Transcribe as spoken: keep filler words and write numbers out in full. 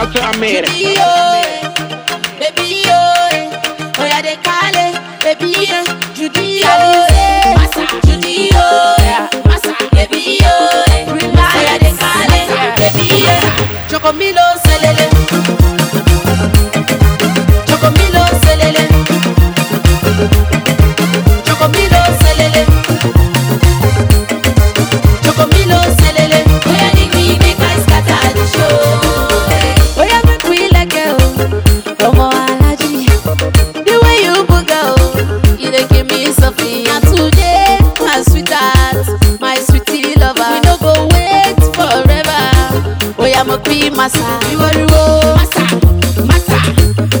Shout to Amir. Judy, oh, baby, oh, oh yeah, they call it, baby, oh, Judy, oh, Massa, Judy, oh, Massa, baby, oh, oh yeah, they call it, baby, oh, Chocomilo, selele, Chocomilo, selele, Chocomilo, selele, Chocomilo, selele, oh yeah, the green, the guys scatter the show. Oh yeah, make we like it, oh, Romo Alaji. The way you book out, you dey give me something. And today, my sweetheart, my sweetie lover, we no go wait forever. Oh yeah, make we massa, you are oh, massa, massa,